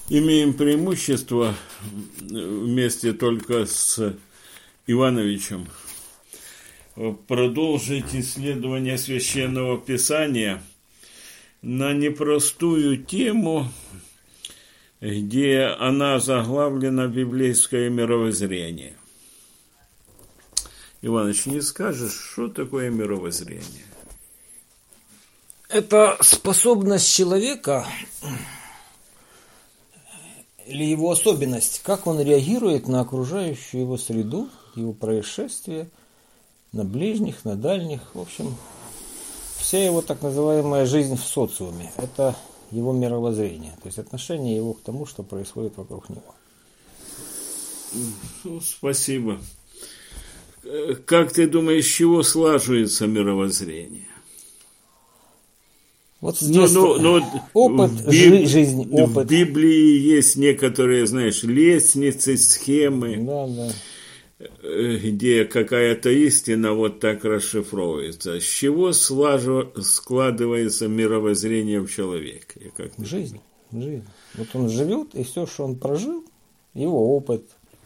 имеем преимущество вместе только с Ивановичем продолжить исследование Священного Писания на непростую тему, где она заглавлена «Библейское мировоззрение». Иваныч, не скажешь, что такое мировоззрение? Это способность человека или его особенность, как он реагирует на окружающую его среду, его происшествия, на ближних, на дальних, в общем, вся его так называемая жизнь в социуме, это его мировоззрение, то есть отношение его к тому, что происходит вокруг него. Спасибо. Как ты думаешь, с чего слаживается мировоззрение? Вот здесь опыт, жизнь, опыт. В Библии есть некоторые, знаешь, лестницы, схемы, да. Где какая-то истина вот так расшифровывается. С чего складывается мировоззрение в человеке? Жизнь. Вот он живет, и все, что он прожил, его опыт.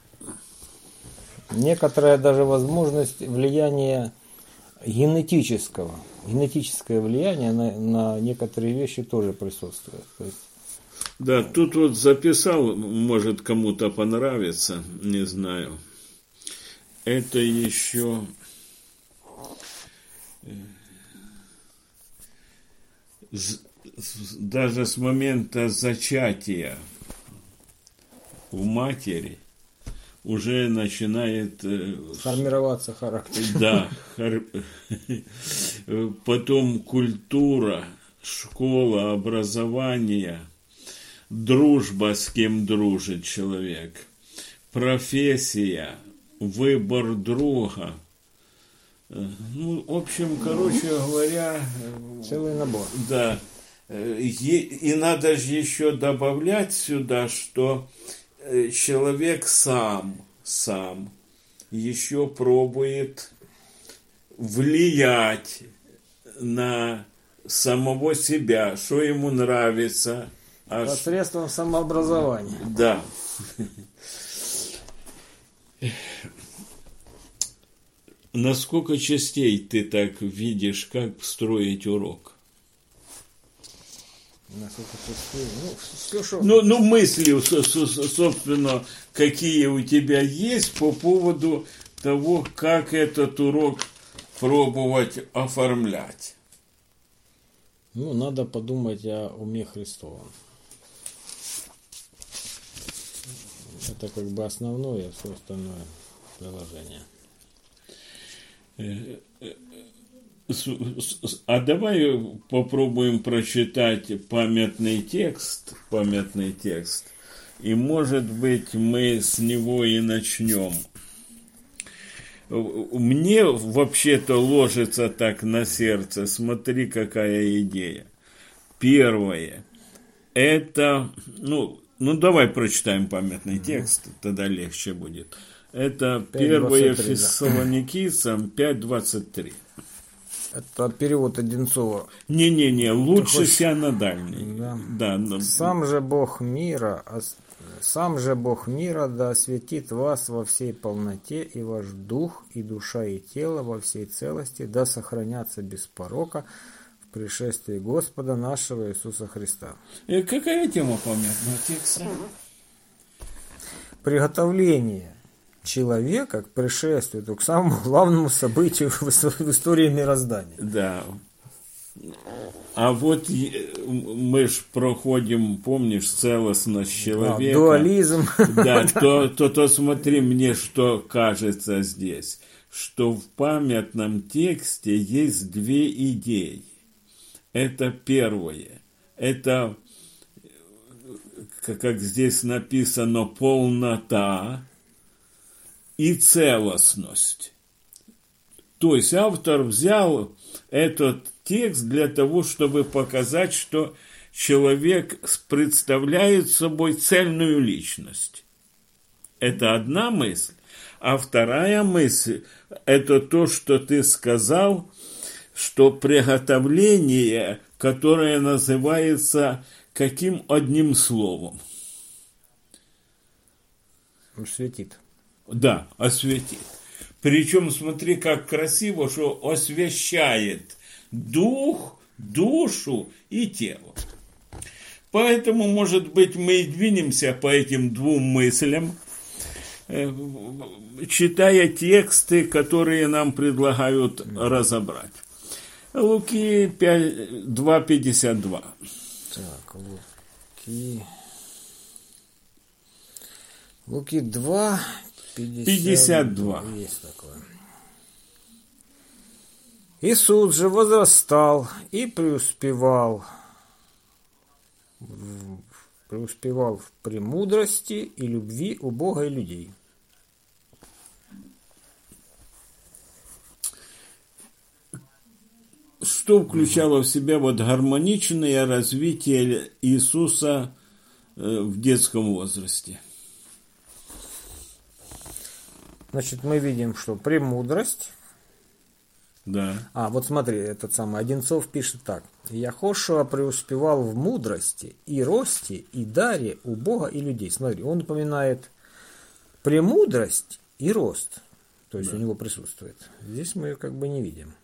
Некоторая даже возможность влияния генетическое влияние на некоторые вещи тоже присутствует. То есть... Да, тут вот записал, может кому-то понравится, не знаю. Это еще даже с момента зачатия в матери уже начинает формироваться характер. Да. Потом культура, школа, образование, дружба, с кем дружит человек, профессия, выбор друга. Ну, в общем, короче говоря... Целый набор. Да. И надо же еще добавлять сюда, что человек сам еще пробует влиять на самого себя, что ему нравится. Посредством самообразования. Да. На сколько частей ты так видишь, как строить урок? На сколько частей? Все, что... мысли, собственно, какие у тебя есть по поводу того, как этот урок пробовать оформлять. Надо подумать о уме Христовом. Это как бы основное, все остальное приложение. А давай попробуем прочитать памятный текст, и, может быть, мы с него и начнем. Мне вообще-то ложится так на сердце, смотри, какая идея. Первое, это, давай прочитаем памятный текст, тогда легче будет. Это 1 Фессалоникийцам 5:23. Это перевод Одинцова. Не, лучше синодальный. Да. Сам же Бог мира да осветит вас во всей полноте, и ваш дух, и душа, и тело во всей целости, да сохранятся без порока в пришествии Господа нашего Иисуса Христа. Какая тема памятного текста? Приготовление человека к пришествию, к самому главному событию в истории мироздания. Да. А вот мы ж проходим, помнишь, целостность человека. Дуализм. Да, то смотри, мне что кажется здесь, что в памятном тексте есть две идеи. Это первое. Это, как здесь написано, полнота и целостность. То есть автор взял этот текст для того, чтобы показать, что человек представляет собой цельную личность. Это одна мысль. А вторая мысль – это то, что ты сказал, что приготовление, которое называется каким одним словом? Осветит. Да, осветит. Причем смотри, как красиво, что освящает дух, душу и тело. Поэтому, может быть, мы и двинемся по этим двум мыслям, читая тексты, которые нам предлагают разобрать. Луки 2:52. Так, Луки 2, 52. Есть такое. Иисус же возрастал и преуспевал в премудрости и любви у Бога и людей. Что включало в себя вот гармоничное развитие Иисуса в детском возрасте? Значит, мы видим, что премудрость. Да. Вот смотри, этот самый Одинцов пишет так. Яхошуа преуспевал в мудрости и росте и даре у Бога и людей. Смотри, он упоминает премудрость и рост. То есть у него присутствует. Здесь мы ее как бы не видим.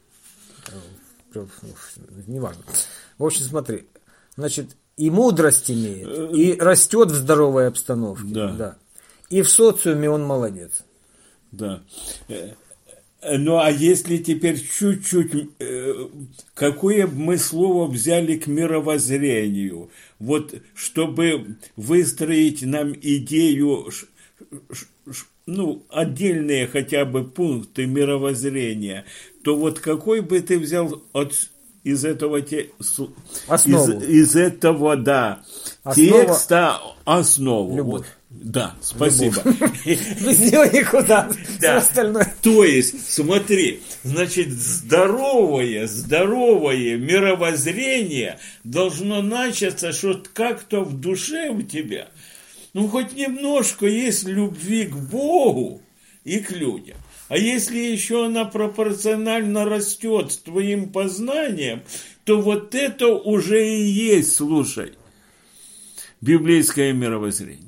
Неважно. В общем, смотри. Значит, и мудрость имеет, и растет в здоровой обстановке. Да. И в социуме он молодец. Да. Ну, а если теперь чуть-чуть, какое бы мы слово взяли к мировоззрению, вот, чтобы выстроить нам идею, ну, отдельные хотя бы пункты мировоззрения, то вот какой бы ты взял из этого текста основу? Любовь. Да, спасибо. Без него никуда. Все остальное. То есть, смотри, значит, здоровое мировоззрение должно начаться, что как-то в душе у тебя, ну, хоть немножко есть любви к Богу и к людям. А если еще она пропорционально растет с твоим познанием, то вот это уже и есть, слушай, библейское мировоззрение.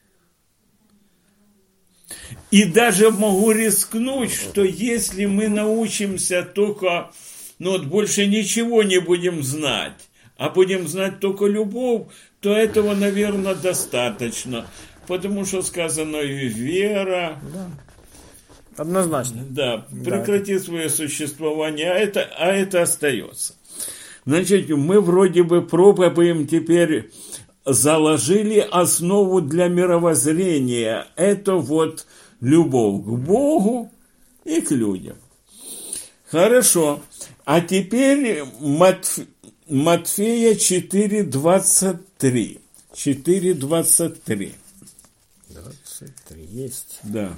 И даже могу рискнуть, что если мы научимся только, ну вот больше ничего не будем знать, а будем знать только любовь, то этого, наверное, достаточно. Потому что сказано и вера. Да. Однозначно. Да, прекрати свое существование, а это остается. Значит, мы вроде бы пробуем теперь, заложили основу для мировоззрения. Это вот любовь к Богу и к людям. Хорошо. А теперь Матфея 4:23. 4:23. 23 есть. Да.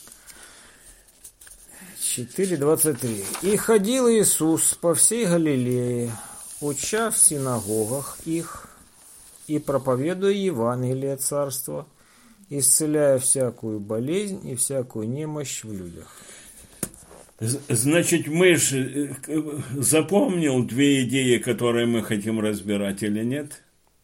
4:23. «И ходил Иисус по всей Галилее, уча в синагогах их, и проповедуя Евангелие Царства, исцеляя всякую болезнь и всякую немощь в людях». Значит, мы же запомнил две идеи, которые мы хотим разбирать, или нет?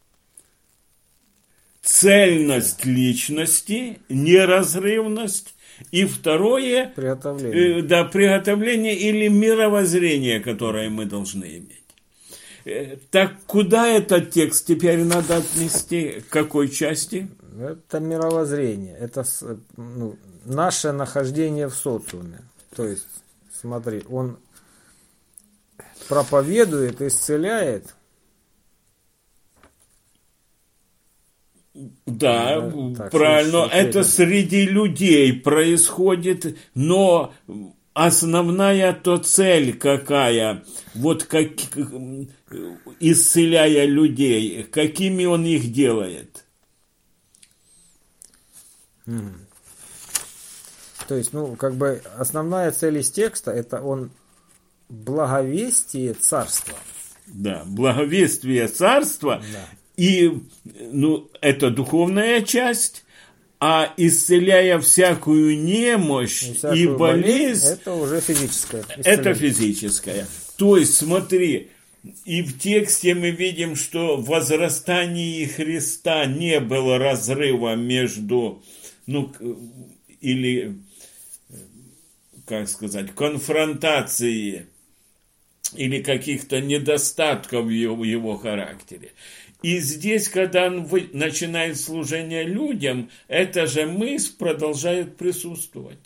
Цельность личности, неразрывность, и второе, приготовление или мировоззрение, которое мы должны иметь. Так куда этот текст теперь надо отнести? К какой части? Это мировоззрение, это наше нахождение в социуме. То есть, смотри, он проповедует, исцеляет. Да, правильно, это среди людей происходит, но основная то цель какая, вот как, исцеляя людей, какими он их делает? То есть, как бы основная цель из текста, это он благовестие царства. Да, благовестие царства. Да. И, это духовная часть, а исцеляя всякую немощь и болезнь, это уже физическая. Это физическая. То есть, смотри, и в тексте мы видим, что в возрастании Христа не было разрыва между или, как сказать, конфронтации или каких-то недостатков в его характере. И здесь, когда он начинает служение людям, эта же мысль продолжает присутствовать.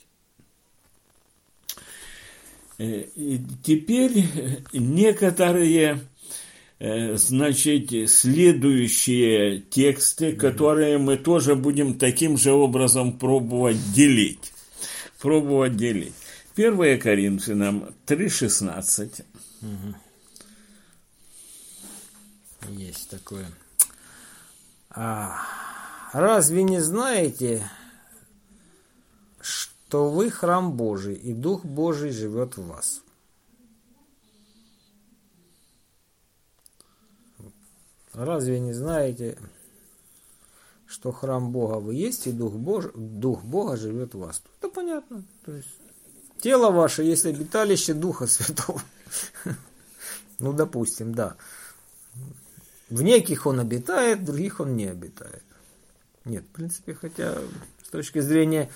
И теперь некоторые, значит, следующие тексты, которые мы тоже будем таким же образом пробовать делить. 1 Коринфянам 3:16. Есть такое. Разве не знаете, что вы храм Божий, и Дух Божий живет в вас? Разве не знаете, что храм Бога вы есть, и Дух Бога живет в вас? Это понятно. То есть, тело ваше есть обиталище Духа Святого. Ну, допустим, да. В неких он обитает, в других он не обитает. Нет, в принципе, хотя с точки зрения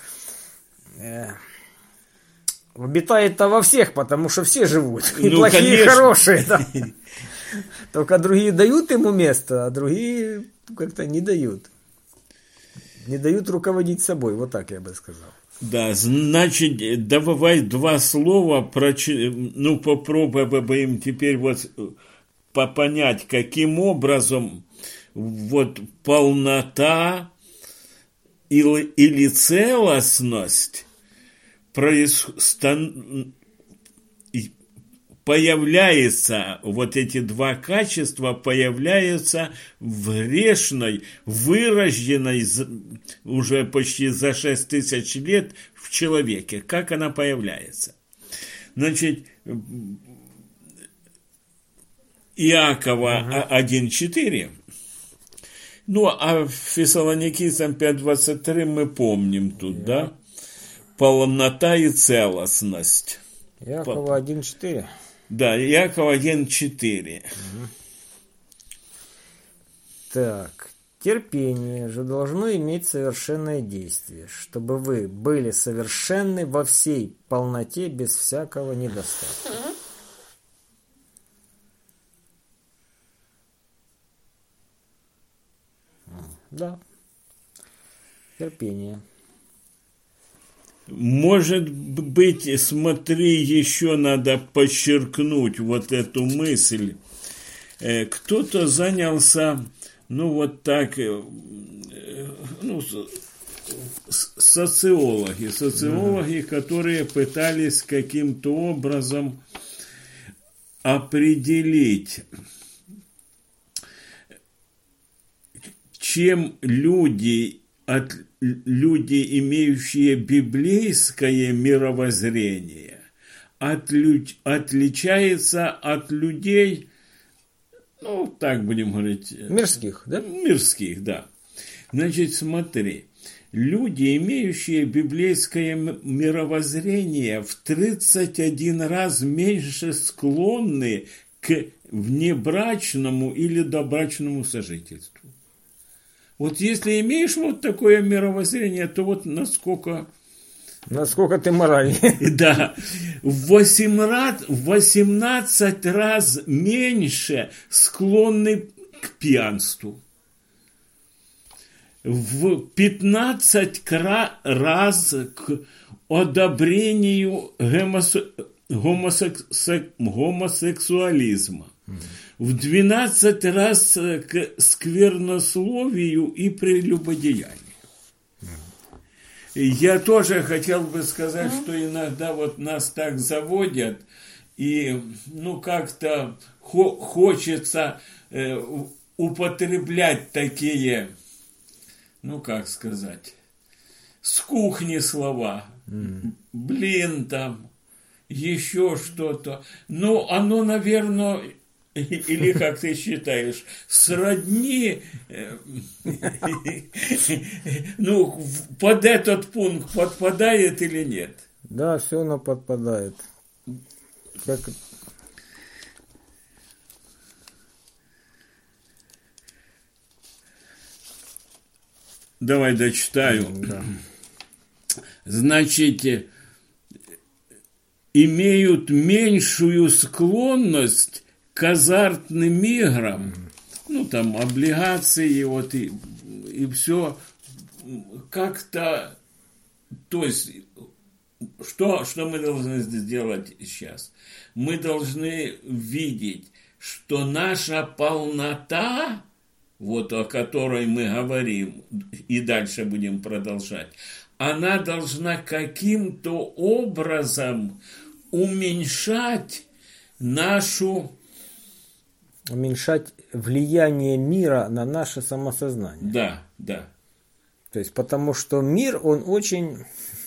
обитает-то во всех, потому что все живут. И плохие, конечно. И хорошие. Да. Только другие дают ему место, а другие как-то не дают. Не дают руководить собой, вот так я бы сказал. Да, значит, давай два слова, попробуем теперь вот понять, каким образом вот полнота или целостность появляется, вот эти два качества появляются в грешной, вырожденной уже почти за 6000 лет в человеке. Как она появляется? Значит, Иакова 1:4. Ну, а Фессалоникийцам 5:23 мы помним тут, да? Полнота и целостность. Иакова 1:4. Да, Иакова 1:4. Так, терпение же должно иметь совершенное действие, чтобы вы были совершенны во всей полноте без всякого недостатка. Да. Терпение. Может быть, смотри, еще надо подчеркнуть вот эту мысль. Кто-то занялся, социологи, которые пытались каким-то образом определить, чем люди, имеющие библейское мировоззрение, отличаются от людей, так будем говорить... Мирских, да? Мирских, да. Значит, смотри, люди, имеющие библейское мировоззрение, в 31 раз меньше склонны к внебрачному или добрачному сожительству. Вот если имеешь вот такое мировоззрение, то вот насколько... Насколько ты моральный. Да. В 18 раз меньше склонны к пьянству. В 15 раз к одобрению гомосексуализма. В 12 раз к сквернословию и прелюбодеянию. Я тоже хотел бы сказать, что иногда вот нас так заводят, и как-то хочется употреблять такие, с кухни слова. Блин, там, еще что-то. Оно, наверное... Или, как ты считаешь, сродни, под этот пункт подпадает или нет? Да, все оно подпадает. Давай дочитаю. Да. значит, имеют меньшую склонность к азартным играм, ну, там, облигации, вот, и все, как-то, то есть, что мы должны сделать сейчас? Мы должны видеть, что наша полнота, вот о которой мы говорим, и дальше будем продолжать, она должна каким-то образом уменьшать влияние мира на наше самосознание. Да, да. То есть, потому что мир, он очень,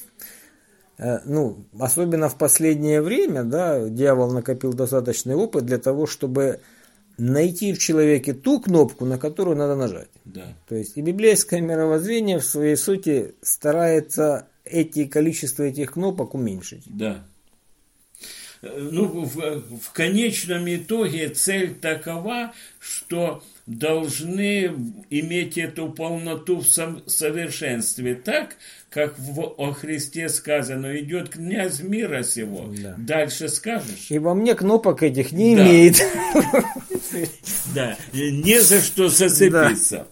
особенно в последнее время, да, дьявол накопил достаточный опыт для того, чтобы найти в человеке ту кнопку, на которую надо нажать. Да. То есть, и библейское мировоззрение в своей сути старается количество этих кнопок уменьшить. Да. Ну, в конечном итоге цель такова, что должны иметь эту полноту в совершенстве, так, как о Христе сказано, идет князь мира сего. Да. Дальше скажешь? И во мне кнопок этих не имеет. Да, не за что зацепиться.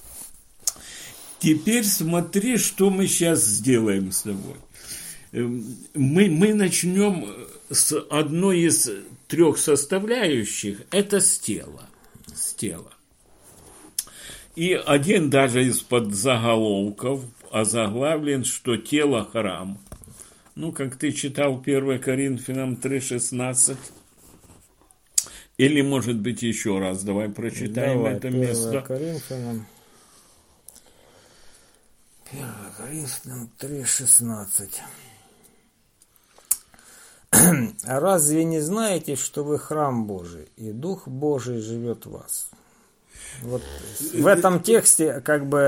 Теперь смотри, что мы сейчас сделаем с тобой. Мы начнем с одной из 3 составляющих, это с тела. И один даже из подзаголовков озаглавлен, что тело – храм. Ну, как ты читал 1 Коринфянам 3,16. Или, может быть, еще раз. Давай прочитаем это место. 1 Коринфянам 3,16. А разве не знаете, что вы храм Божий, и Дух Божий живет в вас? Вот в этом тексте,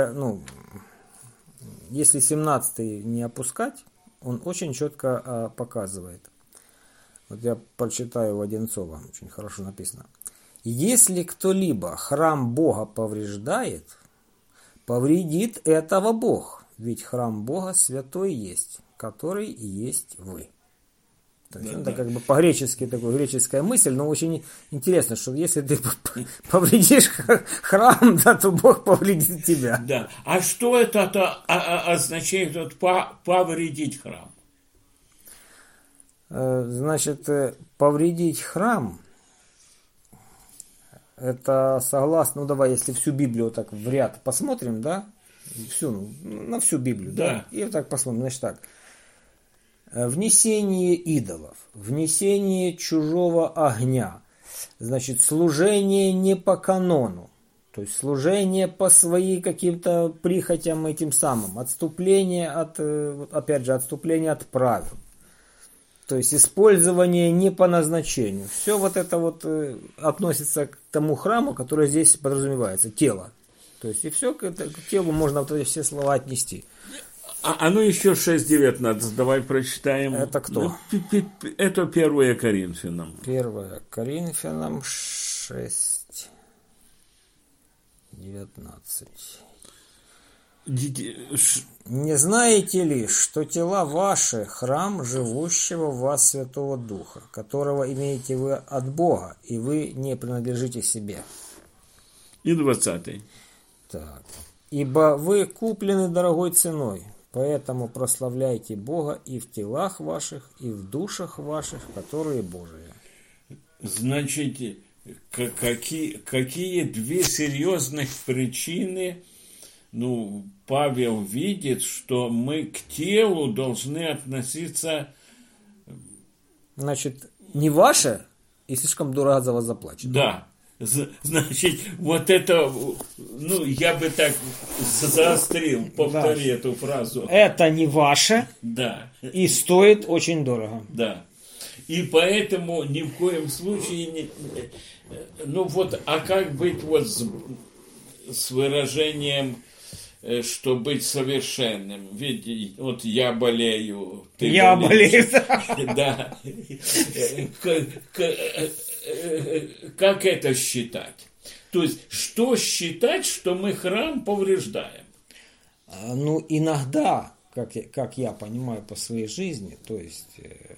если 17 не опускать, он очень четко показывает. Вот я прочитаю в Одинцово, очень хорошо написано. Если кто-либо храм Бога повреждает, повредит этого Бог, ведь храм Бога святой есть, который и есть вы. То есть, это как бы по-гречески такая греческая мысль, но очень интересно, что если ты повредишь храм, да, то Бог повредит тебя. Да. А что это означает повредить храм? Значит, повредить храм, это согласно, давай, если всю Библию так в ряд посмотрим, да, на всю Библию, да, и вот так посмотрим, значит так. Внесение идолов, внесение чужого огня, значит, служение не по канону, то есть служение по своим каким-то прихотям этим самым, отступление отступление от правил, то есть использование не по назначению. Все вот это вот относится к тому храму, который здесь подразумевается, тело. То есть и все к телу можно вот эти все слова отнести. А ну еще 6:19, давай прочитаем. Это кто? Это 1 Коринфянам. 1 Коринфянам 6:19. Не знаете ли, что тела ваши – храм живущего в вас Святого Духа, которого имеете вы от Бога, и вы не принадлежите себе? И 20. Так. Ибо вы куплены дорогой ценой, поэтому прославляйте Бога и в телах ваших, и в душах ваших, которые Божии. Значит, какие 2 серьезных причины, Павел видит, что мы к телу должны относиться... Значит, не ваше, и слишком дорого за вас заплачено. Да. Значит, вот это, я бы так заострил, повтори эту фразу. Это не ваше, да, и стоит очень дорого. Да. И поэтому ни в коем случае не... а как быть вот с выражением, что быть совершенным? Ведь вот я болею, ты болеешь. Да. Как это считать? То есть, что считать, что мы храм повреждаем? Иногда как я понимаю по своей жизни, то есть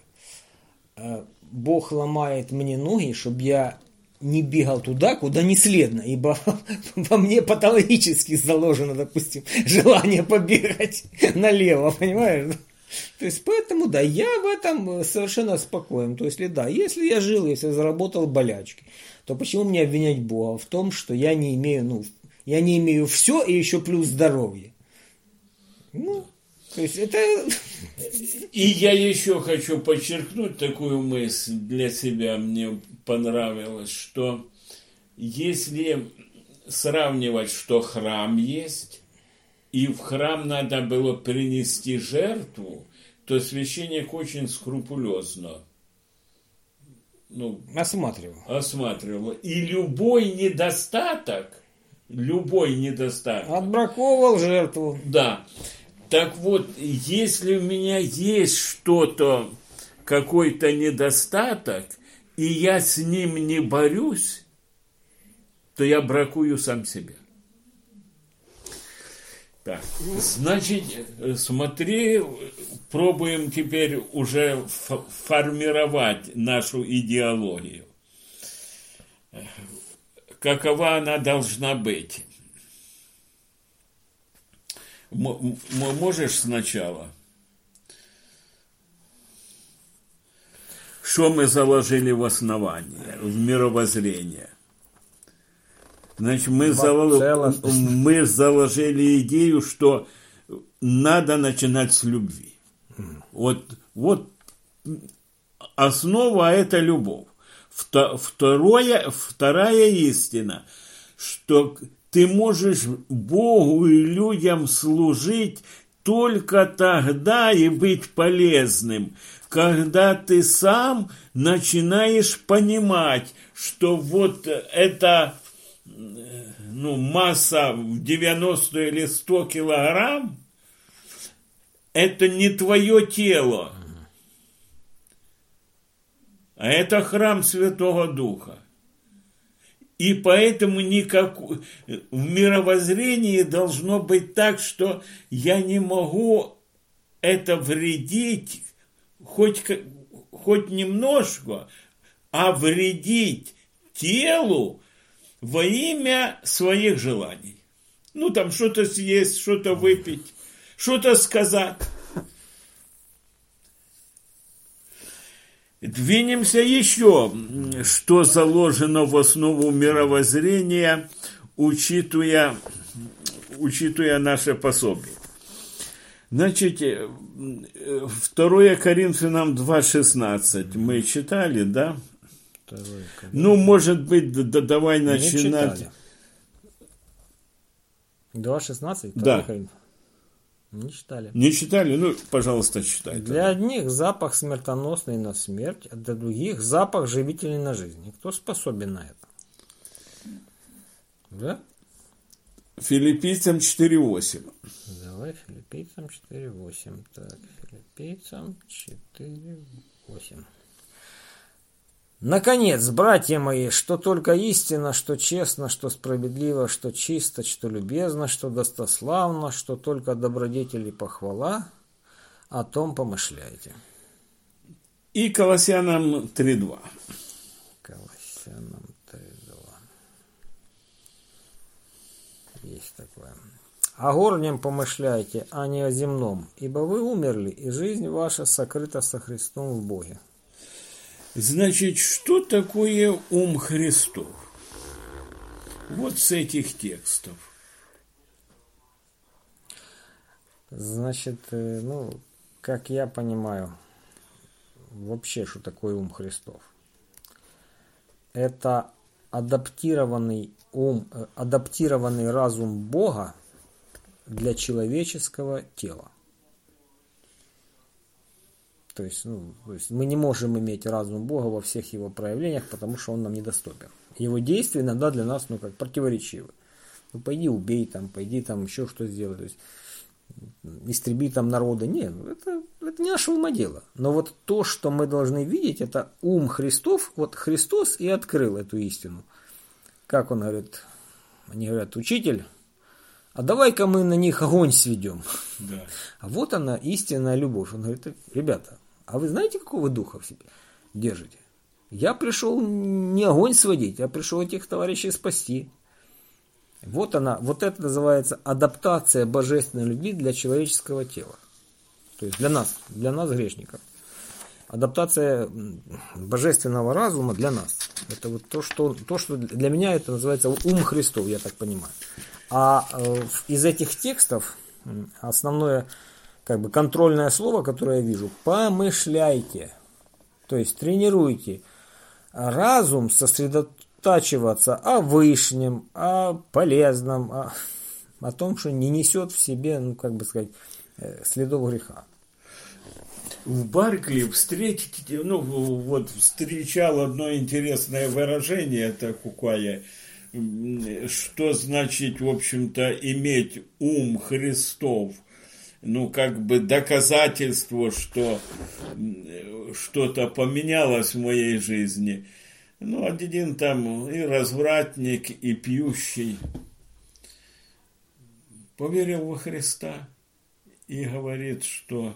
Бог ломает мне ноги, чтобы я не бегал туда, куда не следно, ибо во мне патологически заложено, допустим, желание побегать налево, понимаешь? То есть, поэтому, да, я в этом совершенно спокоен. То есть, да, если я жил, если я заработал болячки, то почему мне обвинять Бога в том, что я не имею все и еще плюс здоровье? Ну, то есть, это... И я еще хочу подчеркнуть такую мысль для себя, мне понравилось, что если сравнивать, что храм есть, и в храм надо было принести жертву, то священник очень скрупулезно осматривал. И любой недостаток отбраковывал жертву. Да. Так вот, если у меня есть что-то, какой-то недостаток, и я с ним не борюсь, то я бракую сам себя. Так, значит, смотри, пробуем теперь уже формировать нашу идеологию. Какова она должна быть? Можешь сначала? Что мы заложили в основание, в мировоззрение? Значит, мы заложили идею, что надо начинать с любви. Вот основа – это любовь. Вторая истина, что ты можешь Богу и людям служить только тогда и быть полезным, когда ты сам начинаешь понимать, что вот эта масса в 90 или 100 килограмм, это не твое тело, а это храм Святого Духа. И поэтому в мировоззрении должно быть так, что я не могу это вредить хоть немножко, а вредить телу во имя своих желаний. Там что-то съесть, что-то выпить, что-то сказать. Двинемся еще, что заложено в основу мировоззрения, учитывая наше пособие. Значит, 2 Коринфянам 2:16 мы читали, да? Может быть, давай начинать. 2:16? Да. Не читали. Не читали? Пожалуйста, читай. Для одних запах смертоносный на смерть, а для других запах живительный на жизнь. И кто способен на это? Да? Филиппийцам 4:8. Давай, Филиппийцам 4:8. Так, Филиппийцам 4:8. Наконец, братья мои, что только истина, что честно, что справедливо, что чисто, что любезно, что достославно, что только добродетель и похвала, о том помышляйте. И Колоссянам 3:2. Колоссянам 3:2. Есть такое. О горнем помышляйте, а не о земном, ибо вы умерли, и жизнь ваша сокрыта со Христом в Боге. Значит, что такое ум Христов? Вот с этих текстов. Значит, как я понимаю, вообще, что такое ум Христов? Это адаптированный разум Бога для человеческого тела. То есть мы не можем иметь разум Бога во всех его проявлениях, потому что он нам недоступен. Его действия иногда для нас, противоречивы. Пойди убей, пойди еще что сделай. То есть, истреби народа. Нет, это не наше умодело. Но вот то, что мы должны видеть, это ум Христов. Вот Христос и открыл эту истину. Как он говорит, они говорят, учитель, а давай-ка мы на них огонь сведем. Да. А вот она, истинная любовь. Он говорит, ребята, а вы знаете, какого духа в себе держите? Я пришел не огонь сводить, я пришел этих товарищей спасти. Вот она, вот это называется адаптация божественной любви для человеческого тела. То есть для нас грешников. Адаптация божественного разума для нас. Это вот то, что для меня это называется ум Христов, я так понимаю. А из этих текстов основное контрольное слово, которое я вижу, помышляйте. То есть тренируйте разум сосредотачиваться о вышнем, о полезном, о том, что не несет в себе, следов греха. В Баркли встречал одно интересное выражение такое, что значит, в общем-то, иметь ум Христов, доказательство, что что-то поменялось в моей жизни. Один там и развратник, и пьющий поверил во Христа и говорит, что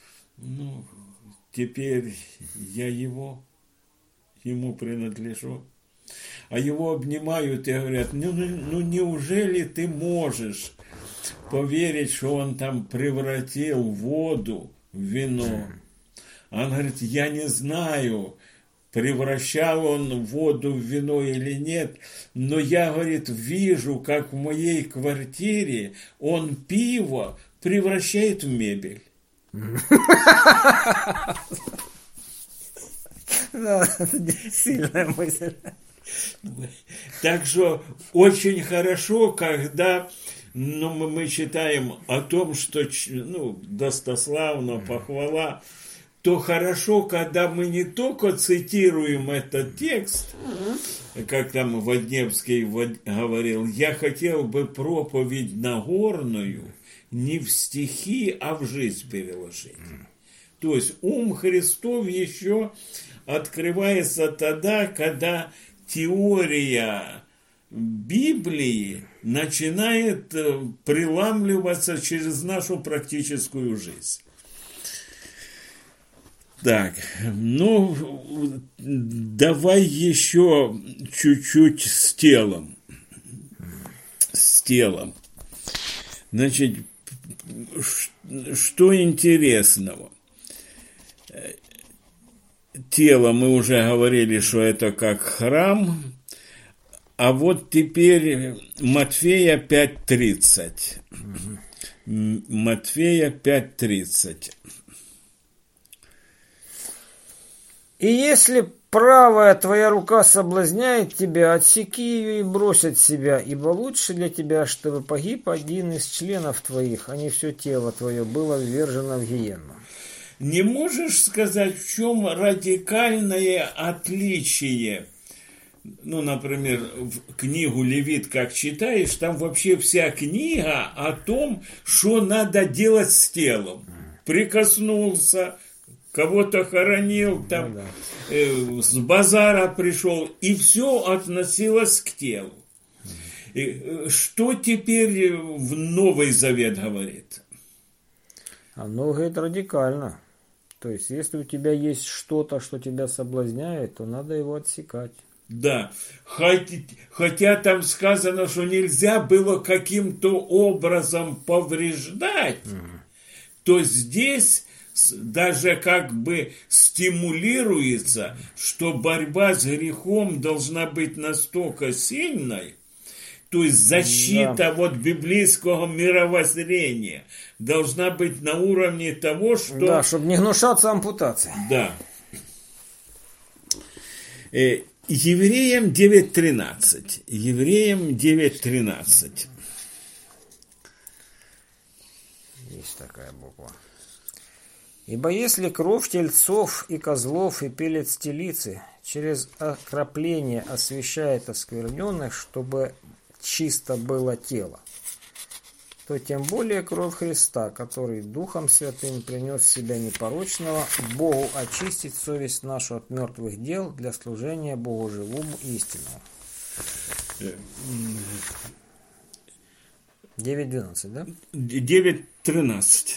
теперь я ему принадлежу. А его обнимают и говорят, неужели ты можешь поверить, что он там превратил воду в вино? Он говорит, я не знаю, превращал он воду в вино или нет, но я, говорит, вижу, как в моей квартире он пиво превращает в мебель. Сильная мысль. Так что очень хорошо, когда мы читаем о том, что достославно, похвала, то хорошо, когда мы не только цитируем этот текст, как там Водневский говорил, я хотел бы проповедь Нагорную не в стихи, а в жизнь переложить. То есть ум Христов еще открывается тогда, когда теория Библии начинает преламливаться через нашу практическую жизнь. Так, давай еще чуть-чуть с телом. Значит, что интересного? Тело, мы уже говорили, что это как храм, а вот теперь Матфея 5:30. Матфея 5:30. И если правая твоя рука соблазняет тебя, отсеки ее и брось от себя, ибо лучше для тебя, чтобы погиб один из членов твоих, а не все тело твое было ввержено в гиенну. Не можешь сказать, в чем радикальное отличие? Например, в книгу Левит, как читаешь, там вообще вся книга о том, что надо делать с телом. Прикоснулся, кого-то хоронил, там, с базара пришел, и все относилось к телу. И что теперь в Новый Завет говорит? Оно говорит радикально. То есть, если у тебя есть что-то, что тебя соблазняет, то надо его отсекать. Да, хотя там сказано, что нельзя было каким-то образом повреждать, то здесь даже стимулируется, что борьба с грехом должна быть настолько сильной, то есть защита библейского мировоззрения должна быть на уровне того, что... Да, чтобы не гнушаться ампутацией. Да. Евреям 9:13. Евреям 9:13. Есть такая буква. Ибо если кровь тельцов и козлов и пелец телицы через окропление освящает оскверненных, чтобы чисто было тело, то тем более кровь Христа, который Духом Святым принес себя непорочного, Богу очистить совесть нашу от мертвых дел для служения Богу живому и истинному. 9:12, да? 9:13.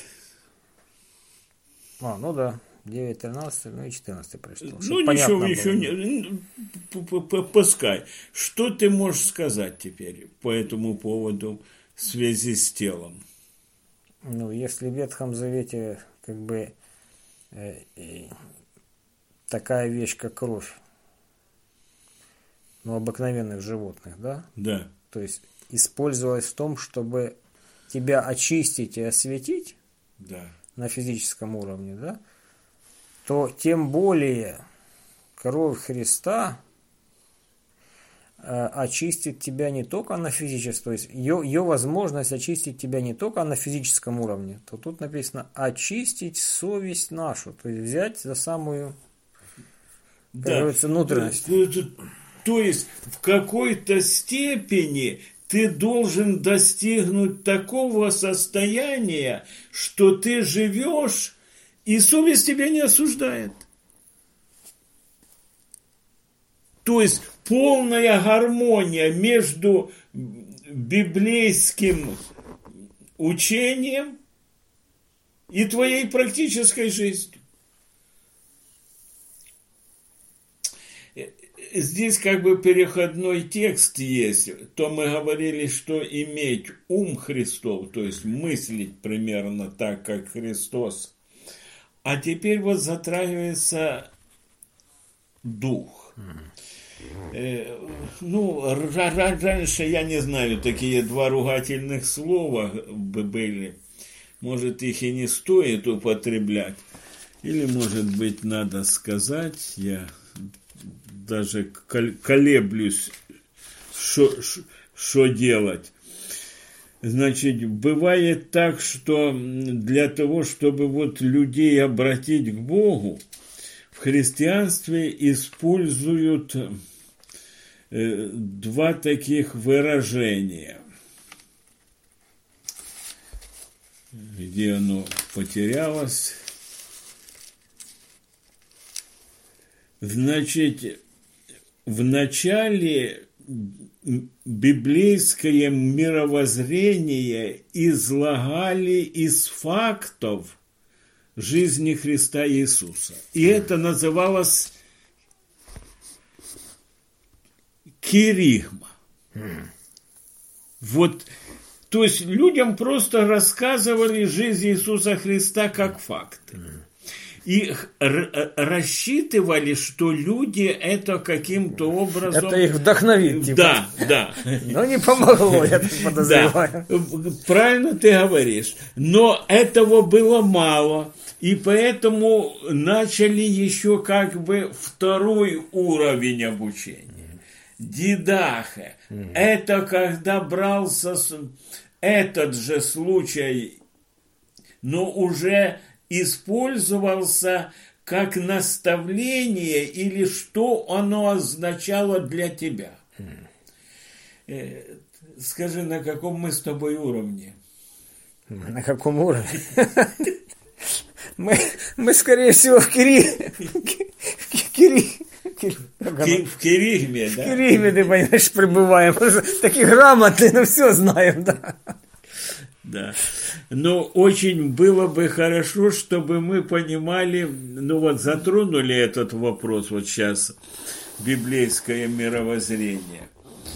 Ну да, 9:13, ну и 14 прочитал. Ну, ничего, еще не. Пускай. Что ты можешь сказать теперь по этому поводу в связи с телом? Ну, если в Ветхом Завете как бы такая вещь, как кровь, ну, обыкновенных животных, да? Да. То есть использовалась в том, чтобы тебя очистить и осветить, Да. на физическом уровне, да, то тем более кровь Христа очистит тебя не только на физическом, то есть ее возможность очистить тебя не только на физическом уровне, то тут написано очистить совесть нашу, то есть взять за самую, как говорится, внутренность. То есть в какой-то степени ты должен достигнуть такого состояния, что ты живешь, и совесть тебя не осуждает. То есть полная гармония между библейским учением и твоей практической жизнью. Здесь как бы переходной текст есть. То мы говорили, что иметь ум Христов, то есть мыслить примерно так, как Христос. А теперь вот затрагивается дух. Раньше, я не знаю, такие два ругательных слова были. Может, их и не стоит употреблять. Или, может быть, надо сказать, я даже колеблюсь, что делать. Значит, бывает так, что для того, чтобы вот людей обратить к Богу, в христианстве используют два таких выражения. Где оно потерялось? Значит, в начале библейское мировоззрение излагали из фактов жизни Христа Иисуса. И это называлось киригма. Вот, то есть людям просто рассказывали жизнь Иисуса Христа как факты. И рассчитывали, что люди это каким-то образом... Это их вдохновит. Типа. Да. Но не помогло, я так подозреваю. Да, правильно ты говоришь. Но этого было мало. И поэтому начали еще как бы второй уровень обучения. Дидахе. Это когда брался этот же случай, но уже... использовался как наставление или что оно означало для тебя. Скажи, на каком мы с тобой уровне? На каком уровне? Мы скорее всего в Киригме, да? В Киригме, ты понимаешь, пребываем. Такие грамотные, но все знаем, да. Да. Но очень было бы хорошо, чтобы мы понимали, затронули этот вопрос вот сейчас, библейское мировоззрение.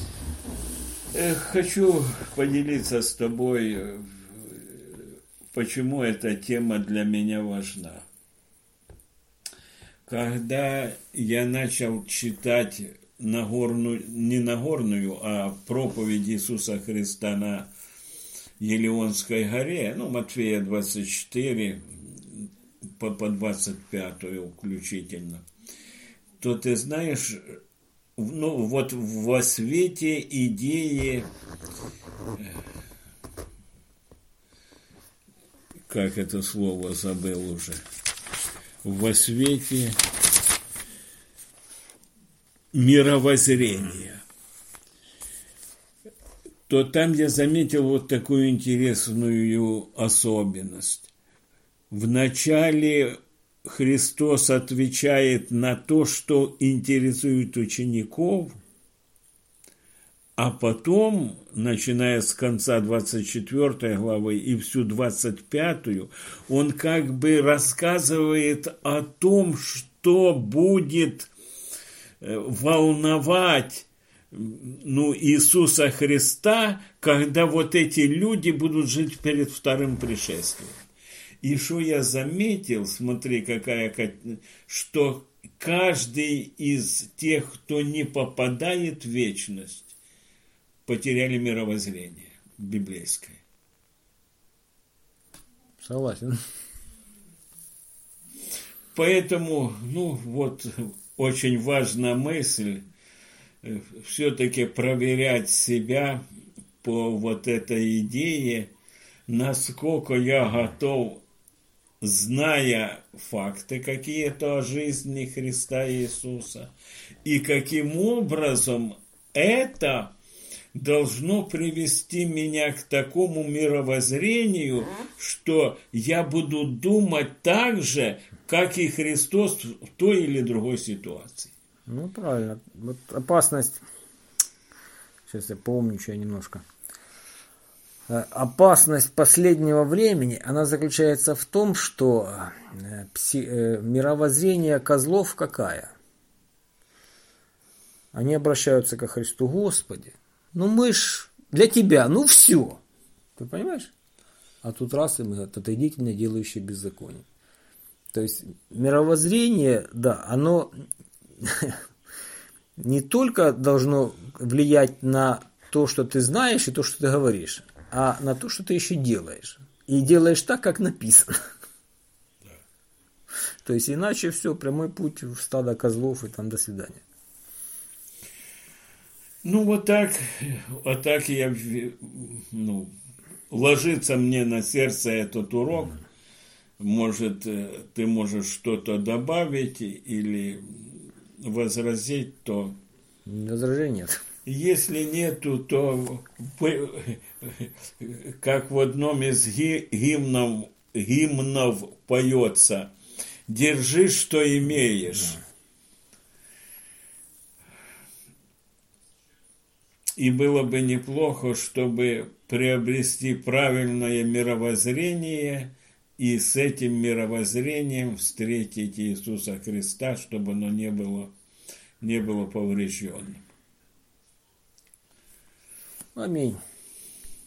Хочу поделиться с тобой, почему эта тема для меня важна. Когда я начал читать не Нагорную, а проповедь Иисуса Христа на Елеонской горе, Матфея 24, по 25 включительно, то ты знаешь, вот во свете идеи, как это слово забыл уже, во свете мировоззрения, то там я заметил вот такую интересную особенность. Вначале Христос отвечает на то, что интересует учеников, А потом, начиная с конца 24 главы и всю 25, он как бы рассказывает о том, что будет волновать Иисуса Христа, когда вот эти люди будут жить перед вторым пришествием. И что я заметил, смотри, что каждый из тех, кто не попадает в вечность, потеряли мировоззрение библейское. Согласен. Поэтому, очень важна мысль все-таки проверять себя по вот этой идее, насколько я готов, зная факты какие-то о жизни Христа Иисуса, и каким образом это должно привести меня к такому мировоззрению, что я буду думать так же, как и Христос в той или другой ситуации. Ну, правильно. Вот опасность... Сейчас я поумничаю немножко. Опасность последнего времени, она заключается в том, что мировоззрение козлов какая? Они обращаются ко Христу: Господи, мы ж для Тебя, все. Ты понимаешь? А тут раз, и мы говорят: отойдите, не делающие беззаконие. То есть мировоззрение, да, оно не только должно влиять на то, что ты знаешь, и то, что ты говоришь, а на то, что ты еще делаешь. И делаешь так, как написано. Да. То есть иначе все, прямой путь в стадо козлов, и там до свидания. Вот так я, ложится мне на сердце этот урок. Может, ты можешь что-то добавить или возразить, то... Возражений нет. Если нету, то как в одном из гимнов поется: «Держи, что имеешь». И было бы неплохо, чтобы приобрести правильное мировоззрение и с этим мировоззрением встретить Иисуса Христа, чтобы оно не было поврежденным. Аминь.